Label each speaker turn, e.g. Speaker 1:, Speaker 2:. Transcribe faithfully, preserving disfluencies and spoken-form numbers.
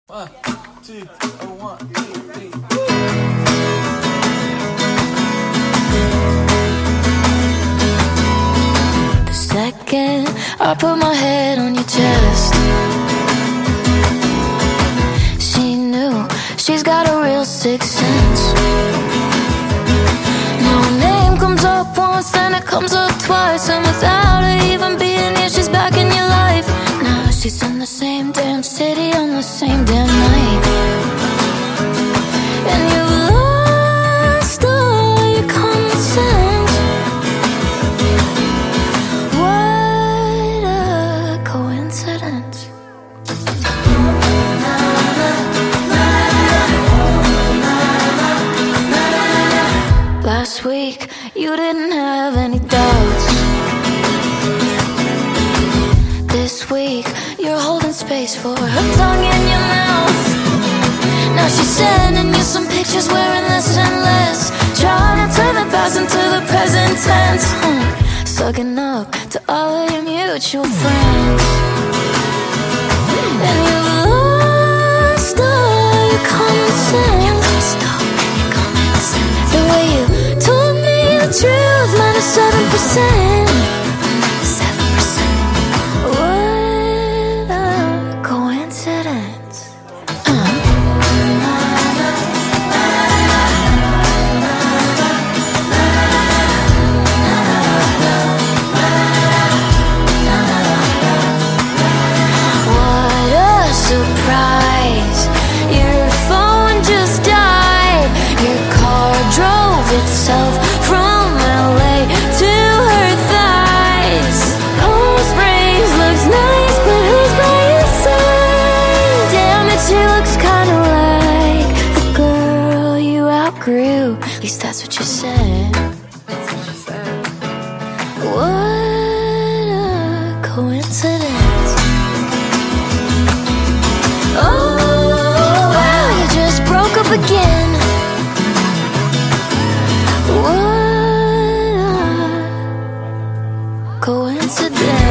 Speaker 1: One, two, oh, one, two, three.
Speaker 2: The second I put my head on your chest, she knew she's got a real sixth sense. Now her name comes up once, then it comes up twice, and without her even being here, she's back in your life. Now she's in the same damn city on the same damn night, and you've lost all your common sense. What a coincidence. Last week you didn't have any doubts. This week you're holding space for her tongue in your mouth. Now she's sending you some pictures wearing less and less, trying to turn the past into the present tense, huh. Sucking up to all of your mutual friends, and you've lost all your common sense. The way you told me the truth, minus seven percent. What a coincidence. What a surprise. Your phone just died. Your car drove itself from L A to her thighs. Rose Springs looks nice, but who's by your side? Damn it, she looks kinda like the girl you outgrew. At least that's what you said. What a coincidence. Oh, wow, you just broke up again. What a coincidence.